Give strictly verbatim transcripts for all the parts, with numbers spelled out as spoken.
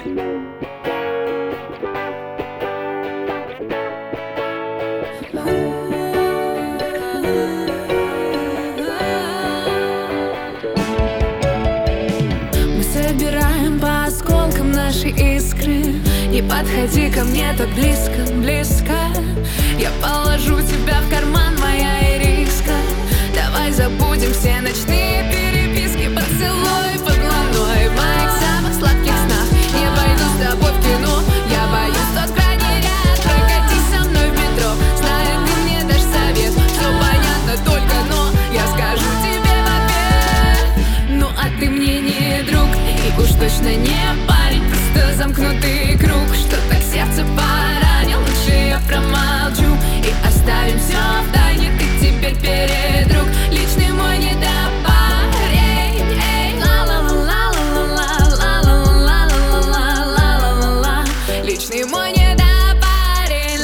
Мы собираем по осколкам наши искры. Не подходи ко мне так близко, близко. Я положу тебя в карман, моя ириска. Давай забудем все ночные переписки. Поцелуй под луной в моих самых сладких снах. Не пойду с тобой в кино, я боюсь тот крайний ряд. Прокатись со мной в метро, знаю, ты мне дашь совет. Все понятно, только но я скажу тебе в ответ. Ну а ты мне не друг, и уж точно не парень. Просто замкнутый круг, что так сердце поранил. Лучше я промолчу и оставим все в тайне. Ты теперь передруг, личный мой недопарень. Эй, ла-ла-ла-ла-ла-ла-ла-ла-ла-ла-ла-ла-ла-ла. Личный мой недопарень.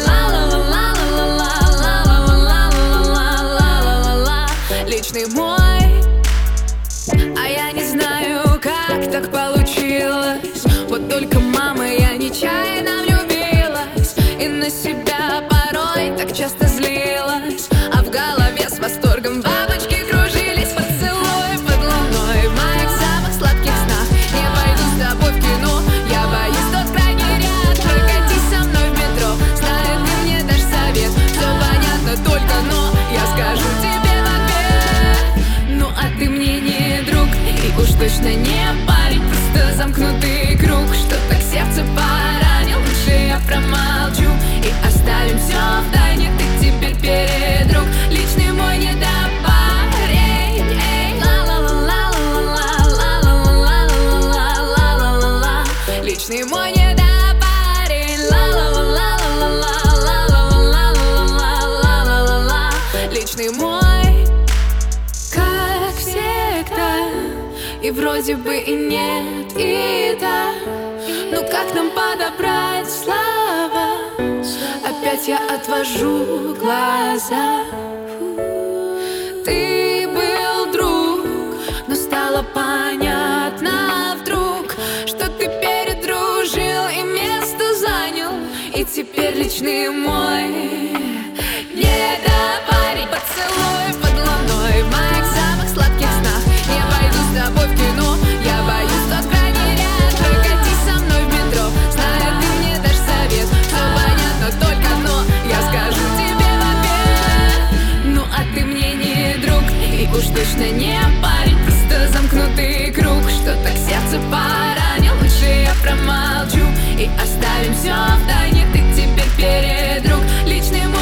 Ла-ла-ла-ла-ла-ла-ла-ла-ла-ла-ла-ла. Личный мой. А я не знаю, как так получилось. Вот только, мама, я нечаянно влюбилась. И на себя порой так часто злилась. А в голове с восторгом бабочки кружились. Поцелуй под луной в моих самых сладких снах. Не пойду с тобой в кино, я боюсь тот крайний ряд. Прокатись со мной в метро, знаю, ты мне дашь совет. Все понятно, только но я скажу тебе в ответ. Ну а ты мне не друг, и уж точно не парень. Просто замкнутый круг, что так сердце поранил. Лучше я промолчу и оставим все в тайне. Ты теперь передруг, личный мой недопарень. Эй, ла-ла-ла-ла-ла-ла-ла-ла-ла-ла-ла-ла-ла-ла. Личный мой недопарень. Ла-ла-ла-ла-ла-ла-ла-ла-ла-ла-ла-ла-ла. Личный мой. Как всегда, и вроде бы и нет, и да. Ну как нам подобрать слова? Опять я отвожу глаза. Ты был друг, но стало понятно вдруг, что ты передружил и место занял. И теперь личный мой недопарень. Поцелуй под луной в моих самых сладких снах. Не пойду с тобой в кино, я боюсь тот крайний ряд. Прокатись со мной в метро, знаю, ты мне дашь совет. Все понятно, только но я скажу тебе в ответ. Ну а ты мне не друг, и уж точно не парень. Просто замкнутый круг, что так сердце поранил. Лучше я промолчу и оставим все в тайне. Ты теперь передруг, личный мой.